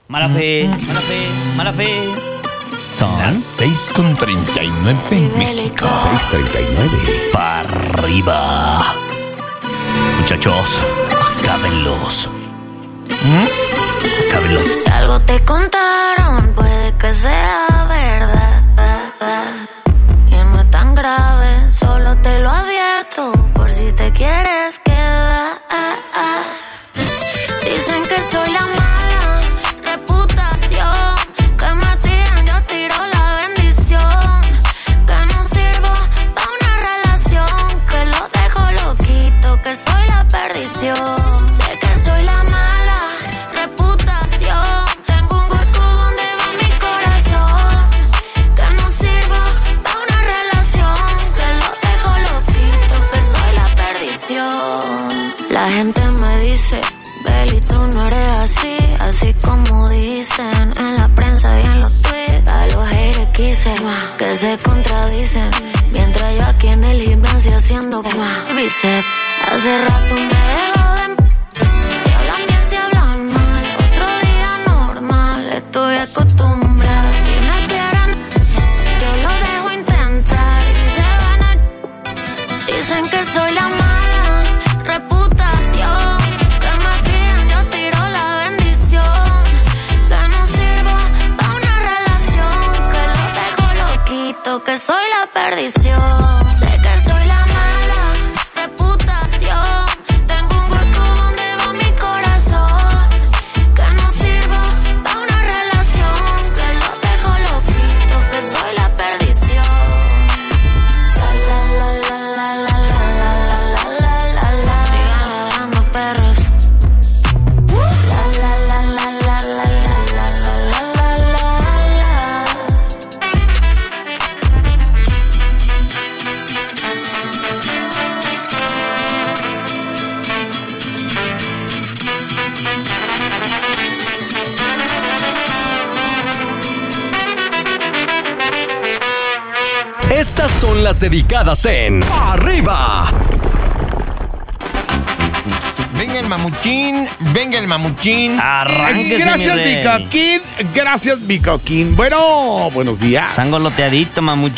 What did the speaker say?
Mala fe, mala fe, mala fe. Son las 6:39 en México. 6:39. Para arriba. Muchachos, acábenlos. Acábenlos. Si algo te contaron, puede que sea verdad. Y no es tan grave, solo te lo advierto por si te quieres quedar. Dicen que soy la mala reputación, que me tiran, yo tiro la bendición, que no sirvo pa' una relación, que lo dejo loquito, que soy la perdición. Sé que soy la mala reputación, tengo un hueco donde va mi corazón, que no sirvo pa' una relación, que lo dejo loquito, que soy la perdición. La gente me dice, Beli, tú no eres así, así como dicen en la prensa y en los tweets. A los haters quise que se contradicen, mientras yo aquí en el gimnasio haciendo bíceps. Hace rato me dejo de si hablan bien, si hablan mal, otro día normal, estoy acostumbrada. Si me quieren, yo lo dejo intentar y se van a... Dicen que soy la mala reputación, que me tiran, yo tiro la bendición, que no sirvo pa' una relación, que lo dejo loquito, que soy la perdición. Sé que soy la mala reputación, tengo un hueco donde va mi corazón, que no sirvo pa' una relación, que lo dejo loquito, que soy la perdición. La la la la la la la la la la la. Sigan ladrando perros. La la la la la la la la la la la. Estas son las dedicadas en Arriba. Venga el mamuchín, venga el mamuchín. Arránquese, Gracias, mi rey. Bicoquín. Gracias, Bicoquín. Bueno, buenos días. Sangoloteadito, mamuchín.